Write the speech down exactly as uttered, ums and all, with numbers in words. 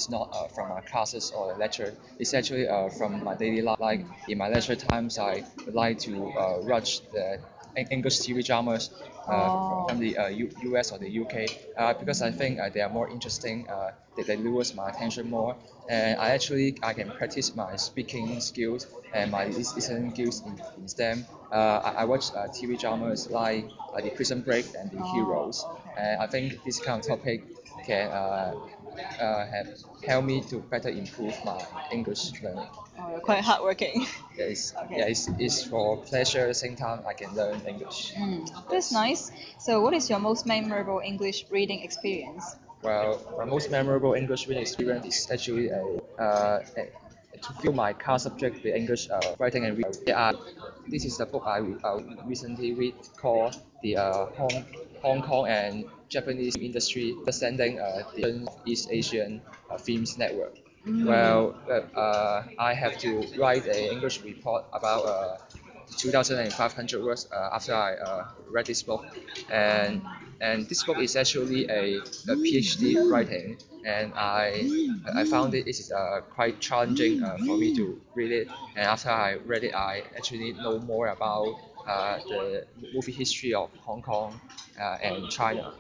is not uh, from my classes or lecture. It's actually uh, from my daily life. Like in my leisure times, I would like to uh, watch the English T V dramas uh, from the uh, U- US or the U K uh, because I think uh, they are more interesting. Uh, they, they lures my attention more, and I actually I can practice my speaking skills and my lis- listening skills in, in STEM. Uh, I, I watch uh, T V dramas like uh, the Prison Break and the Heroes, and I think this kind of topic can uh, uh, have help me to better improve my English learning. Oh, you're quite hardworking. Yeah, it's, Okay. yeah, it's, it's for pleasure at the same time I can learn English. Mm, that's nice. So, what is your most memorable English reading experience? Well, my most memorable English reading experience is actually a, uh, a to fill my car subject, the English uh, writing and reading. Yeah, uh, this is the book I uh, recently read called the uh, Hong, Hong Kong and Japanese Industry Understanding uh, the East Asian uh, Films Network. Well, uh, uh, I have to write an English report about uh, two thousand five hundred words uh, after I uh, read this book, and and this book is actually a, a PhD writing, and I I found it is uh, quite challenging uh, for me to read it, and after I read it, I actually know more about uh, the movie history of Hong Kong uh, and China.